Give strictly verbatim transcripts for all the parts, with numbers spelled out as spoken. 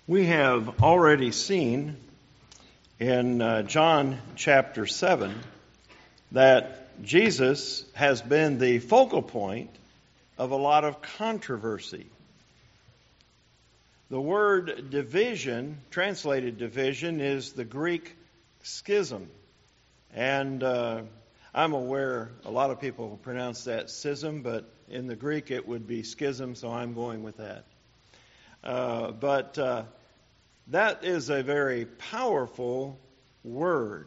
We have already seen in uh, John chapter seven that Jesus has been the focal point of a lot of controversy. The word division, translated division, is the Greek schism. And uh, I'm aware a lot of people pronounce that schism, but in the Greek it would be schism, so I'm going with that. Uh, but uh, that is a very powerful word.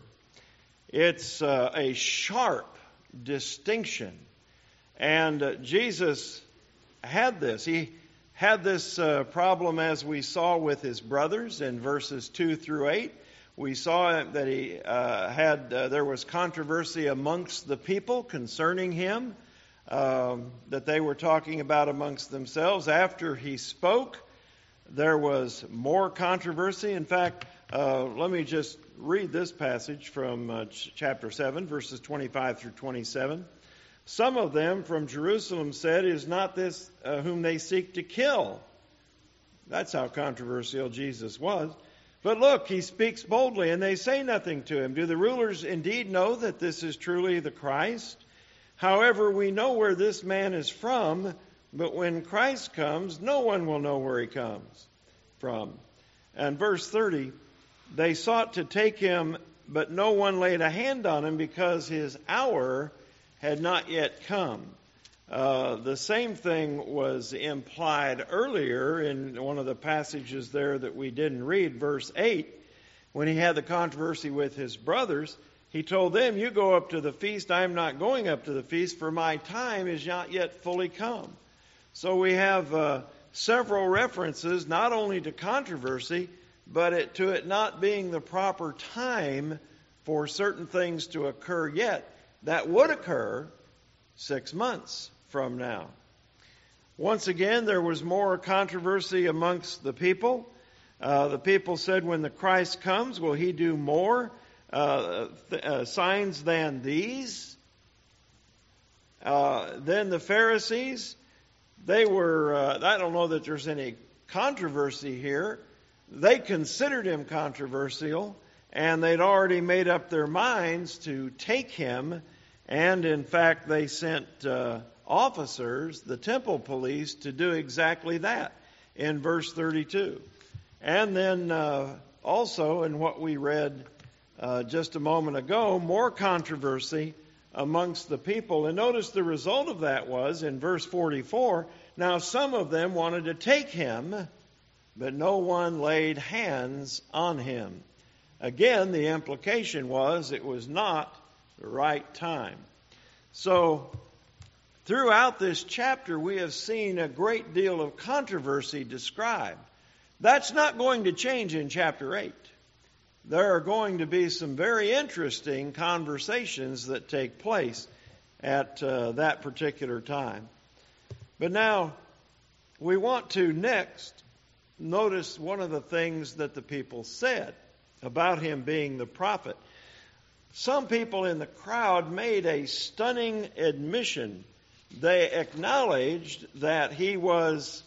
It's uh, a sharp distinction. And uh, Jesus had this. He had this uh, problem, as we saw with his brothers in verses two through eight. We saw that he uh, had uh, there was controversy amongst the people concerning him, um, that they were talking about amongst themselves. After he spoke, there was more controversy. In fact, uh, let me just read this passage from uh, ch- chapter seven, verses twenty-five through twenty-seven. Some of them from Jerusalem said, "Is not this uh, whom they seek to kill?" That's how controversial Jesus was. "But look, he speaks boldly, and they say nothing to him. Do the rulers indeed know that this is truly the Christ? However, we know where this man is from, but when Christ comes, no one will know where he comes from." And verse thirty, "They sought to take him, but no one laid a hand on him because his hour had not yet come." Uh, the same thing was implied earlier in one of the passages there that we didn't read, verse eight. When he had the controversy with his brothers, he told them, "You go up to the feast. I am not going up to the feast, for my time is not yet fully come." So we have uh, several references not only to controversy, but it, to it not being the proper time for certain things to occur yet. That would occur six months from now. Once again, there was more controversy amongst the people. Uh, the people said, when the Christ comes, will he do more uh, th- uh, signs than these? Uh, then the Pharisees, they were, uh, I don't know that there's any controversy here. They considered him controversial, and they'd already made up their minds to take him. And in fact, they sent uh, officers, the temple police, to do exactly that in verse thirty-two. And then uh, also in what we read uh, just a moment ago, more controversy amongst the people. And notice the result of that was in verse forty-four, "Now some of them wanted to take him, but no one laid hands on him." Again, the implication was it was not the right time. So, throughout this chapter, we have seen a great deal of controversy described. That's not going to change in chapter eight. There are going to be some very interesting conversations that take place at uh, that particular time. But now, we want to next notice one of the things that the people said about him being the prophet. Some people in the crowd made a stunning admission. They acknowledged that he was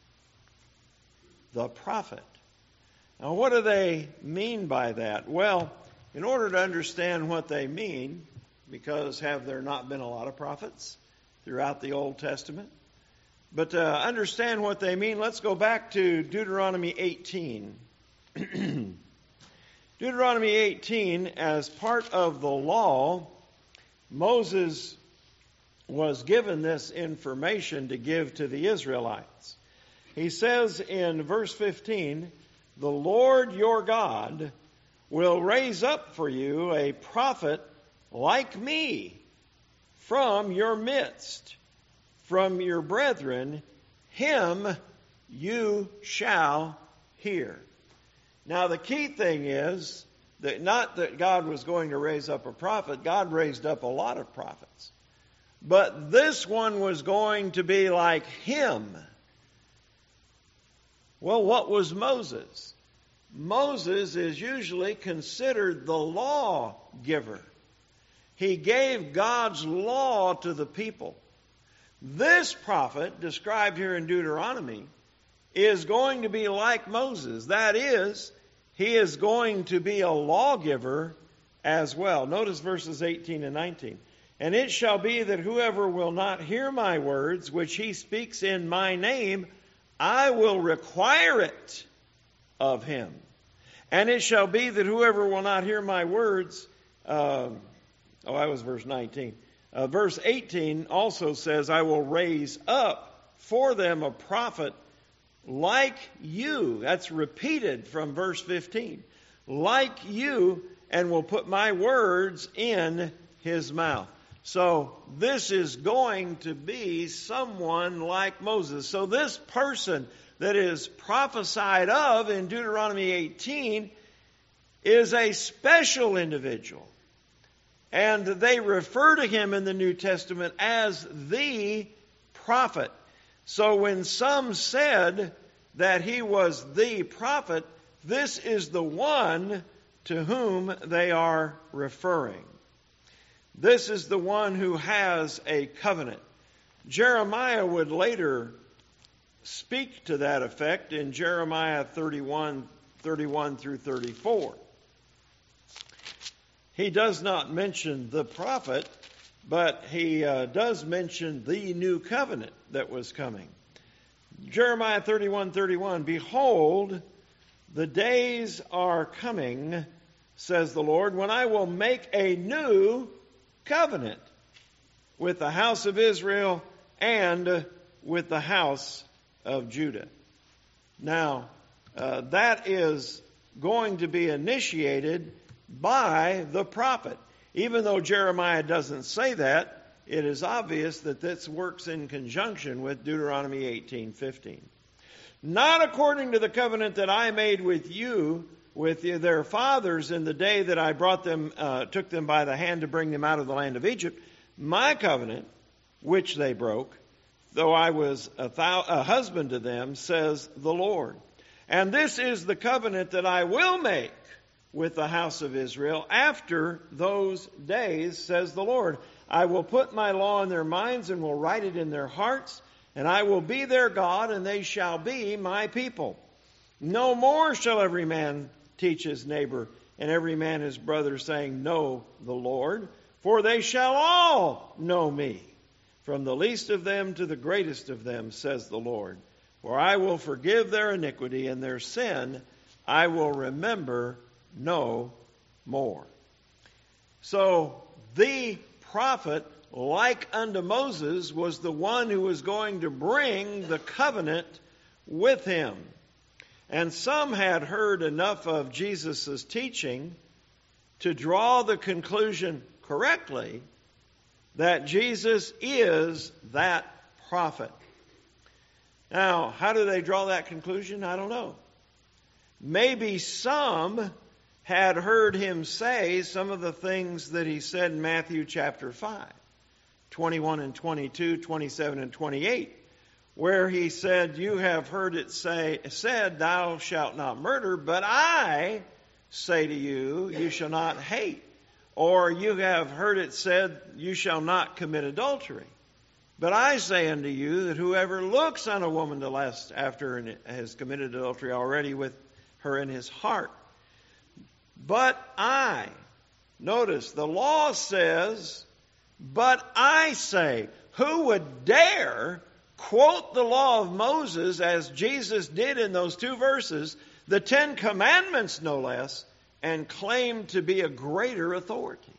the prophet. Now, what do they mean by that? Well, in order to understand what they mean, because have there not been a lot of prophets throughout the Old Testament? But to understand what they mean, let's go back to Deuteronomy eighteen. Deuteronomy eighteen, as part of the law, Moses was given this information to give to the Israelites. He says in verse fifteen, "The Lord your God will raise up for you a prophet like me from your midst, from your brethren, him you shall hear." Now, the key thing is that not that God was going to raise up a prophet. God raised up a lot of prophets. But this one was going to be like him. Well, what was Moses? Moses is usually considered the law giver. He gave God's law to the people. This prophet, described here in Deuteronomy, is going to be like Moses. That is, he is going to be a lawgiver as well. Notice verses eighteen and nineteen. And it shall be that whoever will not hear my words, which he speaks in my name, I will require it of him. And it shall be that whoever will not hear my words, uh, oh, that was verse nineteen. Uh, verse eighteen also says, I will raise up for them a prophet like you. That's repeated from verse fifteen. Like you, and will put my words in his mouth. So this is going to be someone like Moses. So this person that is prophesied of in Deuteronomy eighteen is a special individual. And they refer to him in the New Testament as the prophet. So when some said that he was the prophet, this is the one to whom they are referring. This is the one who has a covenant. Jeremiah would later speak to that effect in Jeremiah thirty-one, thirty-one through thirty-four. He does not mention the prophet, but he uh, does mention the new covenant that was coming. Jeremiah thirty-one, thirty-one, Behold, the days are coming, says the Lord, when I will make a new covenant with the house of Israel and with the house of Judah. Now, uh, that is going to be initiated by the prophet. Even though Jeremiah doesn't say that, it is obvious that this works in conjunction with Deuteronomy eighteen fifteen. Not according to the covenant that I made with you, with their fathers in the day that I brought them, uh, took them by the hand to bring them out of the land of Egypt, my covenant, which they broke, though I was a, thou- a husband to them, says the Lord. And this is the covenant that I will make with the house of Israel after those days, says the Lord. I will put my law in their minds and will write it in their hearts, and I will be their God, and they shall be my people. No more shall every man teach his neighbor, and every man his brother, saying, Know the Lord, for they shall all know me, from the least of them to the greatest of them, says the Lord. For I will forgive their iniquity, and their sin I will remember no more. So the prophet, like unto Moses, was the one who was going to bring the covenant with him. And some had heard enough of Jesus' teaching to draw the conclusion correctly that Jesus is that prophet. Now, how do they draw that conclusion? I don't know. Maybe some had heard him say some of the things that he said in Matthew chapter five, twenty-one and twenty-two, twenty-seven and twenty-eight, where he said, You have heard it say, said, Thou shalt not murder, but I say to you, you shall not hate. Or you have heard it said, You shall not commit adultery. But I say unto you that whoever looks on a woman to lust after and has committed adultery already with her in his heart. But I, notice the law says, but I say, who would dare quote the law of Moses as Jesus did in those two verses, the Ten Commandments no less, and claim to be a greater authority,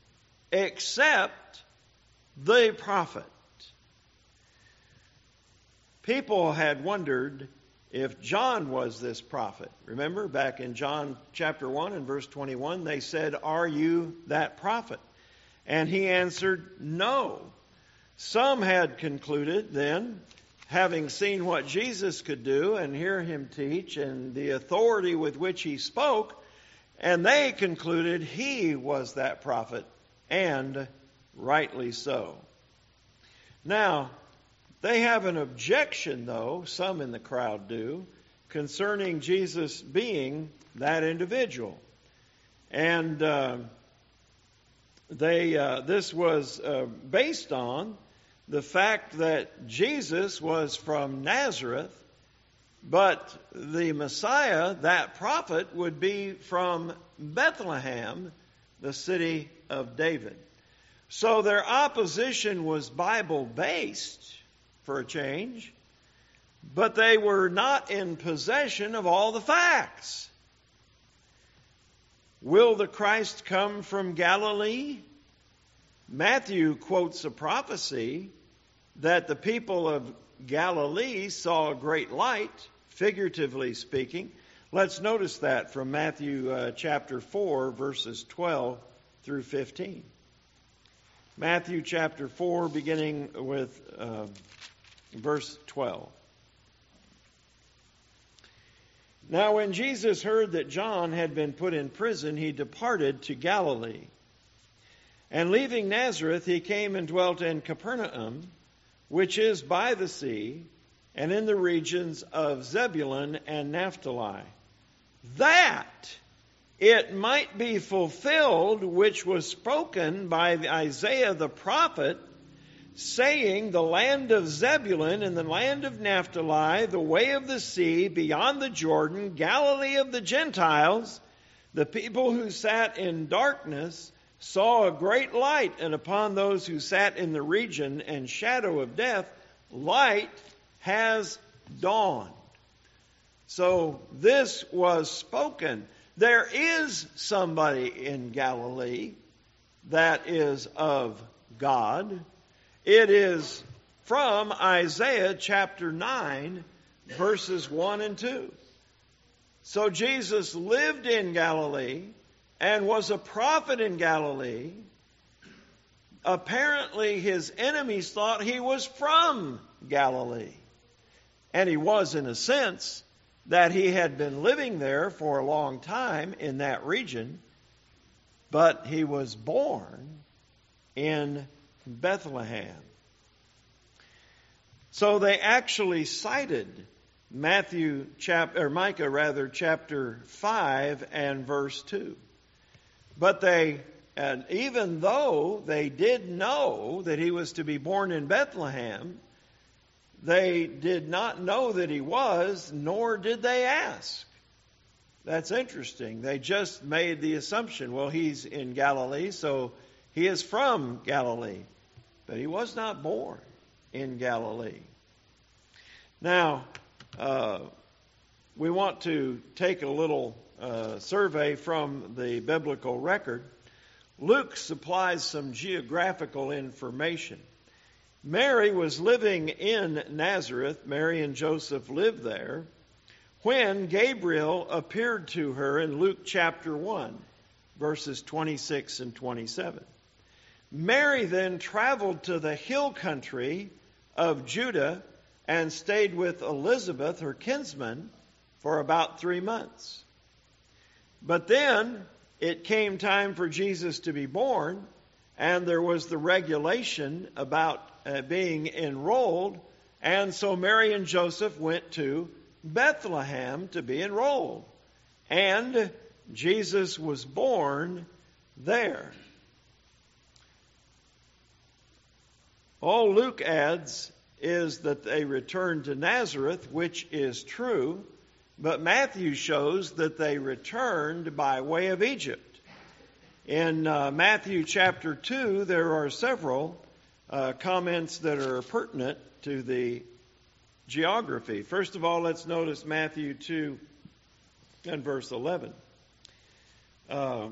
except the prophet? People had wondered if John was this prophet. Remember, back in John chapter one and verse twenty-one, they said, Are you that prophet? And he answered, No. Some had concluded then, having seen what Jesus could do and hear him teach and the authority with which he spoke, and they concluded he was that prophet, and rightly so. Now, they have an objection, though, some in the crowd do, concerning Jesus being that individual. And uh, they uh, this was uh, based on the fact that Jesus was from Nazareth, But the Messiah, that prophet, would be from Bethlehem, the city of David. So their opposition was Bible-based, for a change, but they were not in possession of all the facts. Will the Christ come from Galilee? Matthew quotes a prophecy that the people of Galilee saw a great light, figuratively speaking. Let's notice that from Matthew uh, chapter four, verses twelve through fifteen. Matthew chapter four, beginning with uh, verse twelve. Now when Jesus heard that John had been put in prison, he departed to Galilee. And leaving Nazareth, he came and dwelt in Capernaum, which is by the sea, and in the regions of Zebulun and Naphtali, that it might be fulfilled which was spoken by Isaiah the prophet, saying, the land of Zebulun and the land of Naphtali, the way of the sea, beyond the Jordan, Galilee of the Gentiles, the people who sat in darkness saw a great light, and upon those who sat in the region and shadow of death, light has dawned. So this was spoken. There is somebody in Galilee that is of God. It is from Isaiah chapter nine, verses one and two. So Jesus lived in Galilee and was a prophet in Galilee. Apparently his enemies thought he was from Galilee. And he was, in a sense, that he had been living there for a long time in that region. But he was born in Bethlehem. So they actually cited Matthew chap or Micah rather chapter five and verse two. But they, and even though they did know that he was to be born in Bethlehem, they did not know that he was, nor did they ask. That's interesting. They just made the assumption, well, he's in Galilee, so he is from Galilee. But he was not born in Galilee. Now, uh, we want to take a little uh, survey from the biblical record. Luke supplies some geographical information. Mary was living in Nazareth. Mary and Joseph lived there when Gabriel appeared to her in Luke chapter one, verses twenty-six and twenty-seven. Mary then traveled to the hill country of Judah and stayed with Elizabeth, her kinsman, for about three months. But then it came time for Jesus to be born, and there was the regulation about uh, being enrolled, and so Mary and Joseph went to Bethlehem to be enrolled. And Jesus was born there. All Luke adds is that they returned to Nazareth, which is true, but Matthew shows that they returned by way of Egypt. In uh, Matthew chapter two, there are several uh, comments that are pertinent to the geography. First of all, let's notice Matthew two and verse eleven. Uh,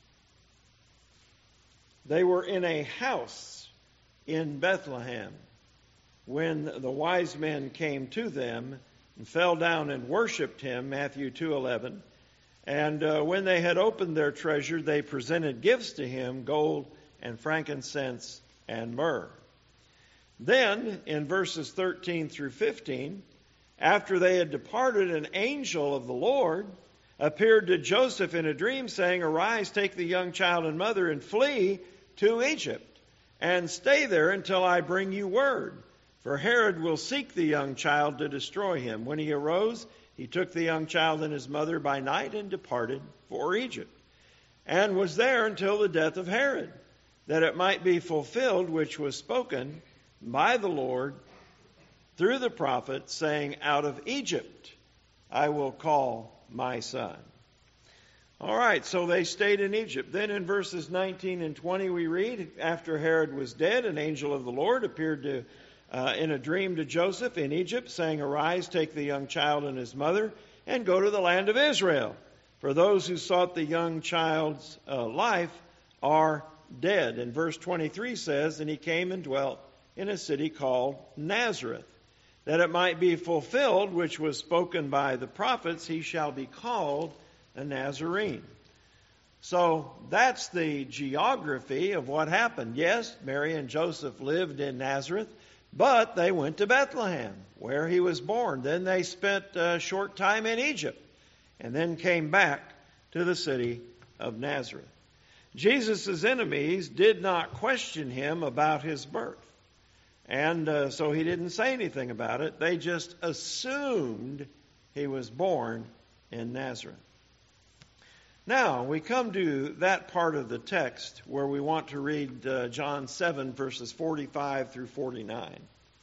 they were in a house in Bethlehem when the wise men came to them and fell down and worshipped him, Matthew two eleven. And uh, when they had opened their treasure, they presented gifts to him, gold and frankincense and myrrh. Then, in verses thirteen through fifteen, after they had departed, an angel of the Lord appeared to Joseph in a dream, saying, "Arise, take the young child and mother, and flee to Egypt, and stay there until I bring you word. For Herod will seek the young child to destroy him." When he arose, he took the young child and his mother by night and departed for Egypt, and was there until the death of Herod, that it might be fulfilled which was spoken by the Lord through the prophet, saying, "Out of Egypt I will call my son. All right, so they stayed in Egypt. Then in verses nineteen and twenty we read, after Herod was dead, an angel of the Lord appeared to uh, in a dream to Joseph in Egypt, saying, Arise, take the young child and his mother, and go to the land of Israel. For those who sought the young child's uh, life are dead. And verse twenty-three says, And he came and dwelt in a city called Nazareth, that it might be fulfilled, which was spoken by the prophets, he shall be called a Nazarene. So that's the geography of what happened. Yes, Mary and Joseph lived in Nazareth, but they went to Bethlehem, where he was born. Then they spent a short time in Egypt, and then came back to the city of Nazareth. Jesus' enemies did not question him about his birth. And uh, so he didn't say anything about it. They just assumed he was born in Nazareth. Now, we come to that part of the text where we want to read uh, John seven, verses forty-five through forty-nine.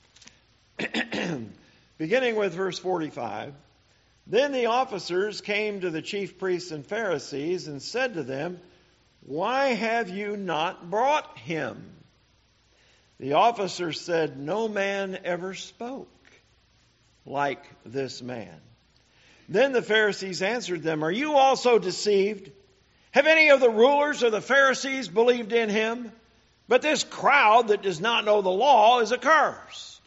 Beginning with verse forty-five, Then the officers came to the chief priests and Pharisees and said to them, Why have you not brought him? The officers said, No man ever spoke like this man. Then the Pharisees answered them, Are you also deceived? Have any of the rulers or the Pharisees believed in him? But this crowd that does not know the law is accursed.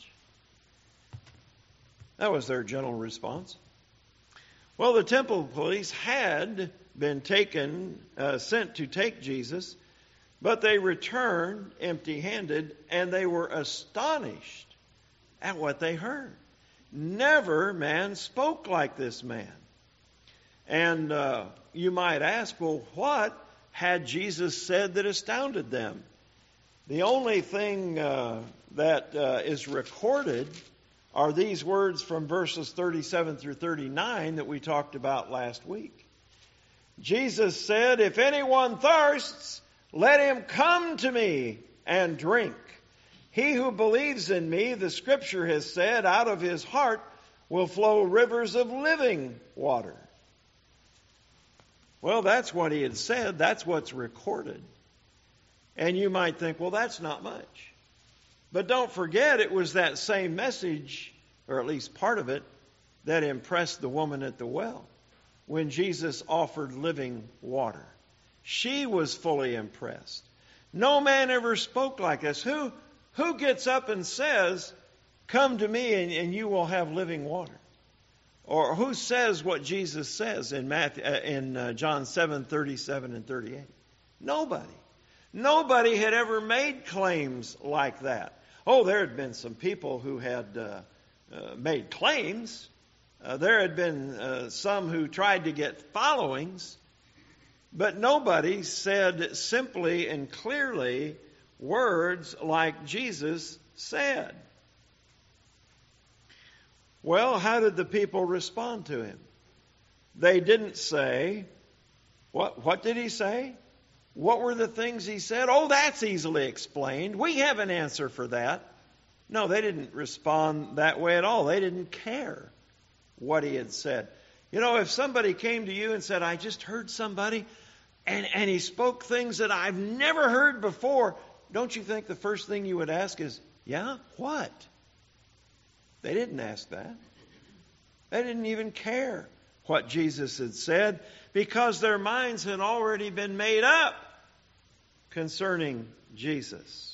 That was their general response. Well, the temple police had been taken, uh, sent to take Jesus, but they returned empty-handed, and they were astonished at what they heard. Never man spoke like this man. And uh, you might ask, well, what had Jesus said that astounded them? The only thing uh, that uh, is recorded are these words from verses thirty-seven through thirty-nine that we talked about last week. Jesus said, If anyone thirsts, let him come to me and drink. He who believes in me, the Scripture has said, out of his heart will flow rivers of living water. Well, that's what he had said. That's what's recorded. And you might think, well, that's not much. But don't forget, it was that same message, or at least part of it, that impressed the woman at the well when Jesus offered living water. She was fully impressed. No man ever spoke like this. Who, who gets up and says, Come to me and, and you will have living water? Or who says what Jesus says in Matthew, uh, in uh, John seven, thirty-seven and thirty-eight? Nobody. Nobody had ever made claims like that. Oh, there had been some people who had uh, uh, made claims. Uh, there had been uh, some who tried to get followings. But nobody said simply and clearly words like Jesus said. Well, how did the people respond to him? They didn't say, what, what did he say? What were the things he said? Oh, that's easily explained. We have an answer for that. No, they didn't respond that way at all. They didn't care what he had said. You know, if somebody came to you and said, I just heard somebody, and, and he spoke things that I've never heard before, don't you think the first thing you would ask is, yeah, what? They didn't ask that. They didn't even care what Jesus had said because their minds had already been made up concerning Jesus.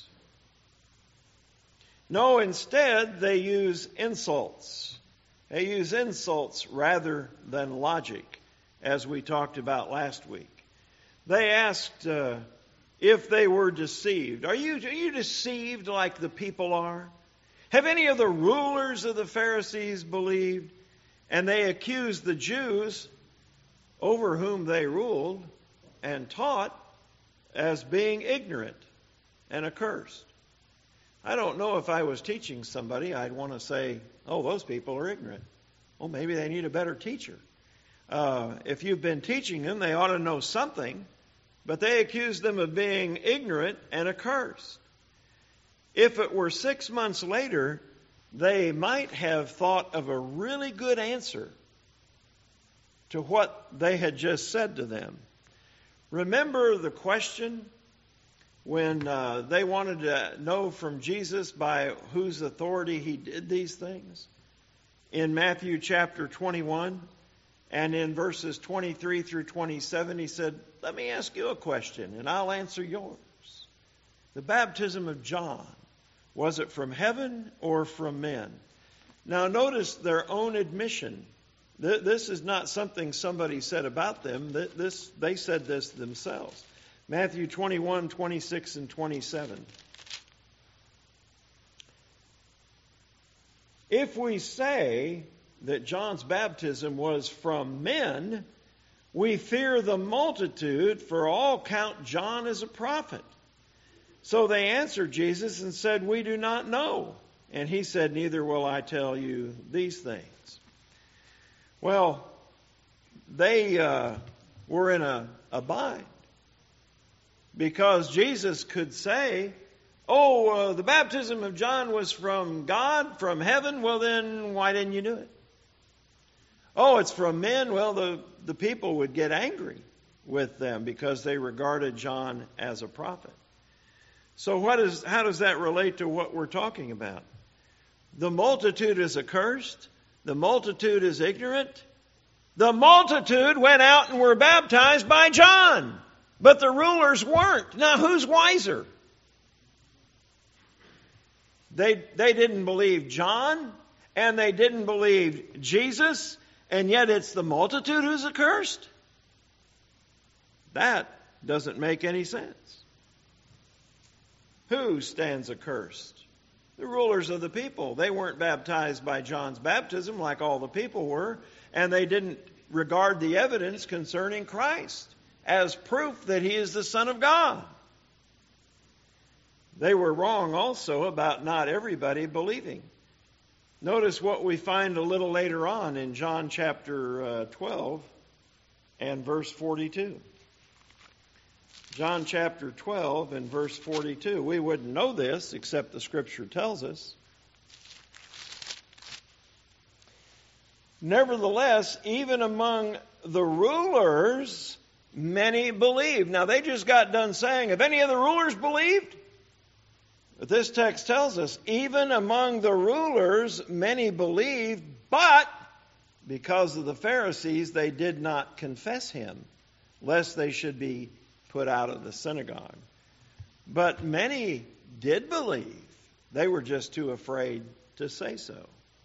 No, instead, they use insults. They use insults rather than logic, as we talked about last week. They asked uh, if they were deceived. Are you, are you deceived like the people are? Have any of the rulers of the Pharisees believed? And they accused the Jews over whom they ruled and taught as being ignorant and accursed. I don't know if I was teaching somebody, I'd want to say, oh, those people are ignorant. Well, maybe they need a better teacher. Uh, if you've been teaching them, they ought to know something. But they accused them of being ignorant and accursed. If it were six months later, they might have thought of a really good answer to what they had just said to them. Remember the question when uh, they wanted to know from Jesus by whose authority he did these things? In Matthew chapter twenty-one and in verses twenty-three through twenty-seven, he said, let me ask you a question and I'll answer yours. The baptism of John, was it from heaven or from men? Now notice their own admission. This is not something somebody said about them. This, they said this themselves. Matthew twenty-one, twenty-six, and twenty-seven. If we say that John's baptism was from men, we fear the multitude, for all count John as a prophet. So they answered Jesus and said, we do not know. And he said, neither will I tell you these things. Well, they uh, were in a, a bind. Because Jesus could say, oh, uh, the baptism of John was from God, from heaven. Well, then why didn't you do it? Oh, it's from men. Well, the, the people would get angry with them because they regarded John as a prophet. So what is, how does that relate to what we're talking about? The multitude is accursed. The multitude is ignorant. The multitude went out and were baptized by John, but the rulers weren't. Now, who's wiser? They, they didn't believe John, and they didn't believe Jesus, and yet it's the multitude who's accursed? That doesn't make any sense. Who stands accursed? The rulers of the people. They weren't baptized by John's baptism like all the people were, and they didn't regard the evidence concerning Christ as proof that he is the Son of God. They were wrong also about not everybody believing. Notice what we find a little later on in John chapter uh, twelve and verse forty-two. John chapter twelve and verse forty-two. We wouldn't know this except the Scripture tells us. Nevertheless, even among the rulers, many believed. Now, they just got done saying, have any of the rulers believed? But this text tells us, even among the rulers, many believed, but because of the Pharisees, they did not confess him, lest they should be put out of the synagogue. But many did believe. They were just too afraid to say so.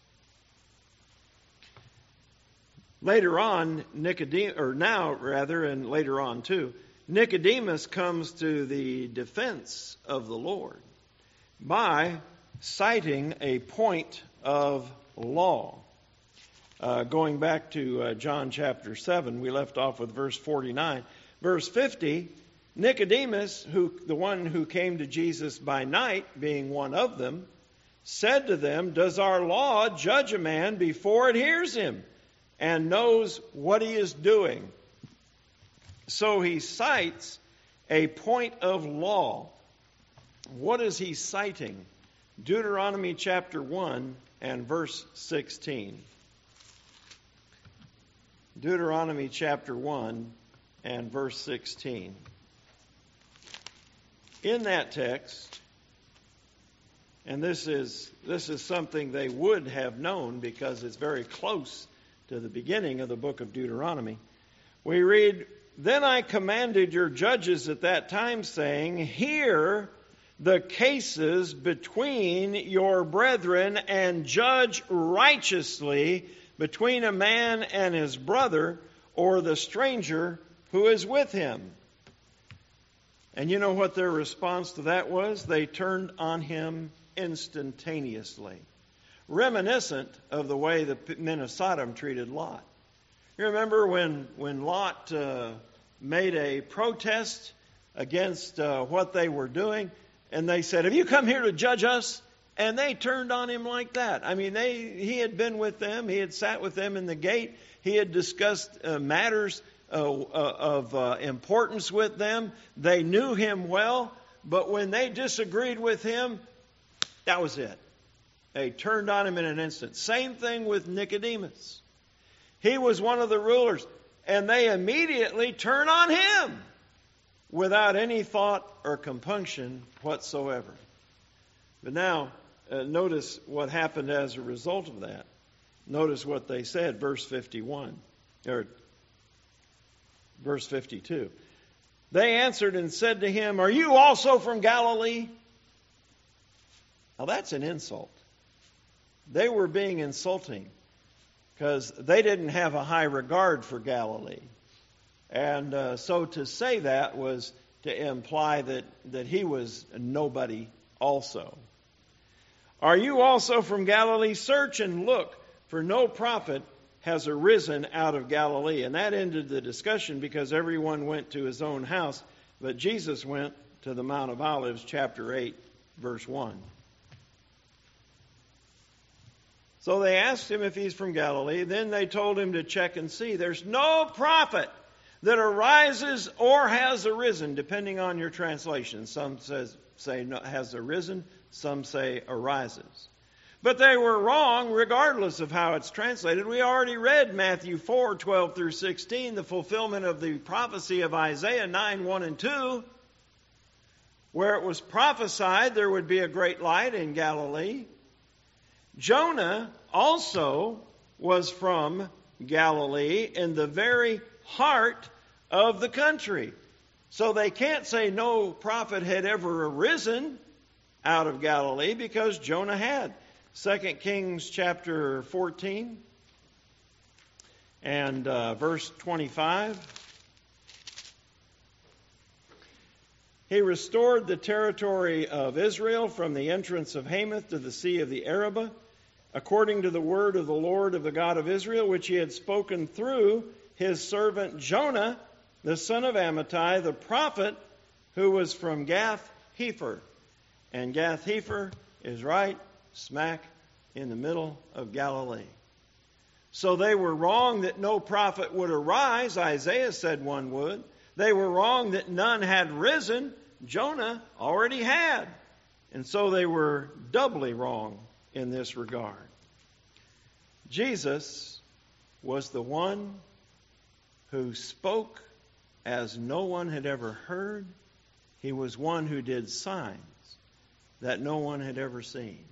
Later on, Nicodemus, or now rather, and later on too, Nicodemus comes to the defense of the Lord by citing a point of law. Uh, going back to uh, John chapter seven, we left off with verse forty-nine. Verse fifty, Nicodemus, who the one who came to Jesus by night, being one of them, said to them, does our law judge a man before it hears him and knows what he is doing? So he cites a point of law. What is he citing? Deuteronomy chapter one and verse sixteen. Deuteronomy chapter one and verse sixteen. In that text, and this is this is something they would have known because it's very close to the beginning of the book of Deuteronomy. We read, then I commanded your judges at that time, saying, hear the cases between your brethren and judge righteously between a man and his brother or the stranger who is with him. And you know what their response to that was? They turned on him instantaneously. Reminiscent of the way the men of Sodom treated Lot. You remember when, when Lot uh, made a protest against uh, what they were doing, and they said, have you come here to judge us? And they turned on him like that. I mean, they he had been with them. He had sat with them in the gate. He had discussed uh, matters uh, uh, of uh, importance with them. They knew him well. But when they disagreed with him, that was it. They turned on him in an instant. Same thing with Nicodemus. He was one of the rulers. And they immediately turn on him without any thought or compunction whatsoever. But now, uh, notice what happened as a result of that. Notice what they said, verse fifty-one, or verse fifty-two. They answered and said to him, "Are you also from Galilee?" Now that's an insult. They were being insulting because they didn't have a high regard for Galilee. And uh, so to say that was to imply that, that he was a nobody also. "Are you also from Galilee? Search and look, for no prophet has arisen out of Galilee." And that ended the discussion because everyone went to his own house. But Jesus went to the Mount of Olives, chapter eight, verse one. So they asked him if he's from Galilee. Then they told him to check and see. There's no prophet that arises or has arisen, depending on your translation. Some says, say no, has arisen, some say arises. But they were wrong regardless of how it's translated. We already read Matthew four, twelve through sixteen, the fulfillment of the prophecy of Isaiah nine, one and two, where it was prophesied there would be a great light in Galilee. Jonah also was from Galilee, in the very heart of the country. So they can't say no prophet had ever arisen out of Galilee because Jonah had. Second Kings chapter fourteen and uh, verse twenty-five. He restored the territory of Israel from the entrance of Hamath to the sea of the Arabah, according to the word of the Lord of the God of Israel, which he had spoken through his servant Jonah, the son of Amittai, the prophet, who was from Gath-Hepher. And Gath-Hepher is right smack in the middle of Galilee. So they were wrong that no prophet would arise. Isaiah said one would. They were wrong that none had risen. Jonah already had. And so they were doubly wrong in this regard. Jesus was the one who spoke as no one had ever heard. He was one who did signs that no one had ever seen.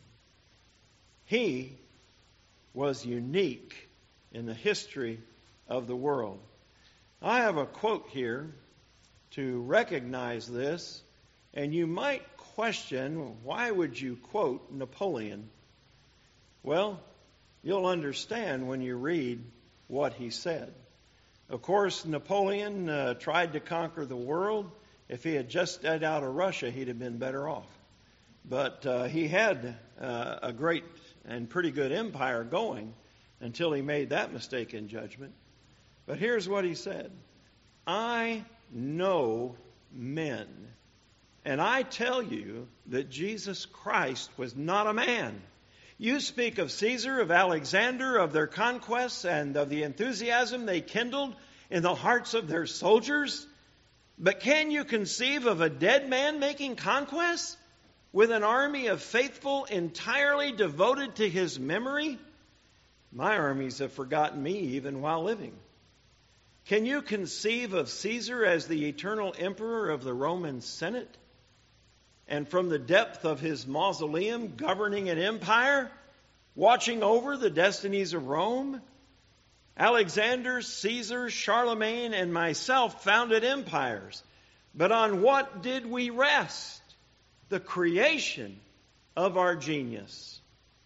He was unique in the history of the world. I have a quote here to recognize this, and you might question, why would you quote Napoleon? Well, you'll understand when you read what he said. Of course, Napoleon uh, tried to conquer the world. If he had just stayed out of Russia, he'd have been better off. But uh, he had uh, a great and pretty good empire going until he made that mistake in judgment. But here's what he said. "I know men, and I tell you that Jesus Christ was not a man. You speak of Caesar, of Alexander, of their conquests, and of the enthusiasm they kindled in the hearts of their soldiers. But can you conceive of a dead man making conquests with an army of faithful entirely devoted to his memory? My armies have forgotten me even while living. Can you conceive of Caesar as the eternal emperor of the Roman Senate? And from the depth of his mausoleum, governing an empire, watching over the destinies of Rome? Alexander, Caesar, Charlemagne, and myself founded empires. But on what did we rest? The creation of our genius.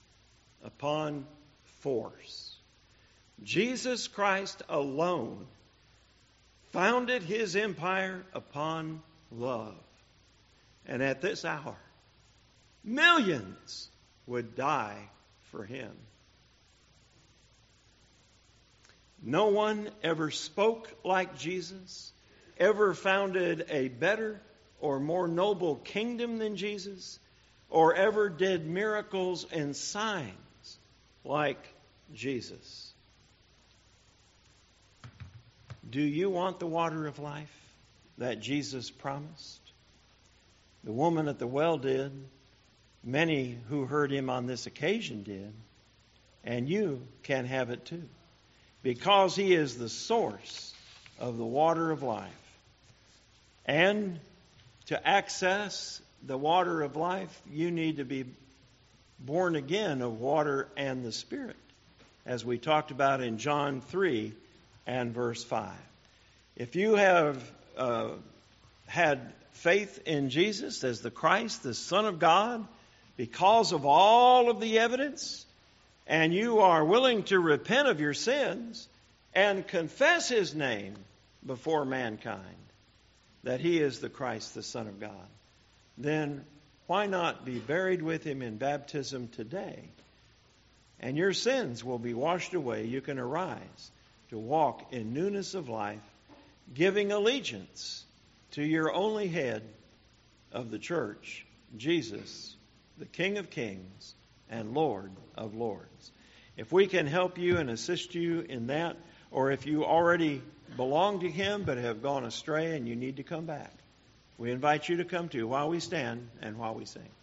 Upon force. Jesus Christ alone founded his empire upon love. And at this hour, millions would die for him. No one ever spoke like Jesus, ever founded a better or more noble kingdom than Jesus, or ever did miracles and signs like Jesus. Do you want the water of life that Jesus promised? The woman at the well did. Many who heard him on this occasion did. And you can have it too. because He is the source of the water of life. And to access the water of life, you need to be born again of water and the Spirit, as we talked about in John three and verse five. If you have uh, had faith in Jesus as the Christ, the Son of God, because of all of the evidence, and you are willing to repent of your sins and confess His name before mankind, that He is the Christ, the Son of God, then why not be buried with Him in baptism today? And your sins will be washed away. You can arise to walk in newness of life, giving allegiance to your only head of the church, Jesus, the King of Kings and Lord of Lords. If we can help you and assist you in that, or if you already belong to Him but have gone astray and you need to come back, we invite you to come too while we stand and while we sing.